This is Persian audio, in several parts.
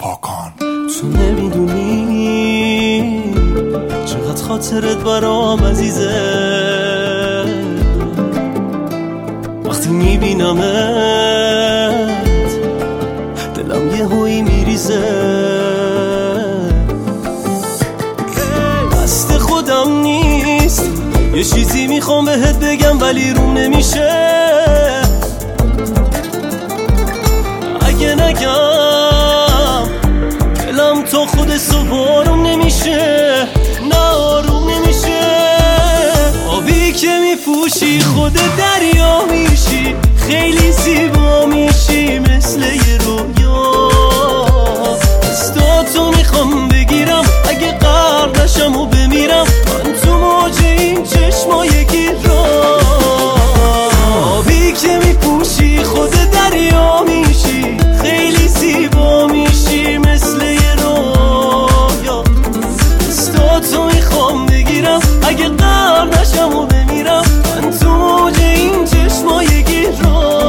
پاکان. تو نمیدونی چقدر خاطرت برام عزیزه، وقتی میبینمت دلم یه هویی میریزه. دست خودم نیست، یه چیزی میخوام بهت بگم ولی روم نمیشه. اگه نگم دلم تو خود سوارم نمیشه، نه آروم نمیشه. آبی که میپوشی خود دریا میشی، خیلی زیبا میشی مثل یه رویا. دستاتو میخوام بگیرم، اگه غرق نشم و بمیرم من تو موج این چشمای گیرا. آبی که میپوشی خود دریا میشی، خیلی زیبا میشی مثل یه رویا. دستاتو میخوام بگیرم، اگه غرق نشم و بمیرم من تو موج این چشمای گیرا.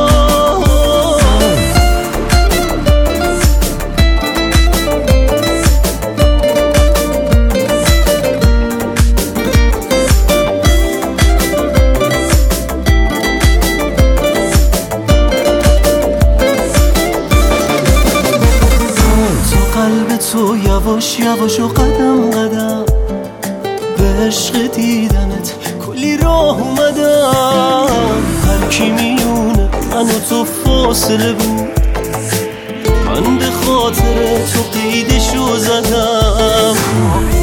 قلب تو یواش یواش و قدم قدم به عشق دیدنت کلی راه اومدم. هر کی میونه من و تو فاصله بود، من به خاطر تو قیدشو زدم.